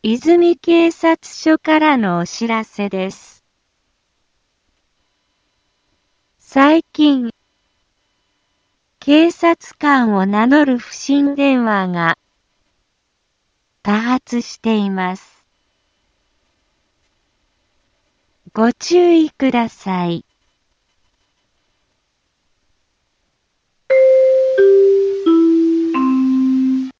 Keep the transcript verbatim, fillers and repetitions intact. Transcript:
泉警察署からのお知らせです。最近、警察官を名乗る不審電話が多発しています。ご注意ください。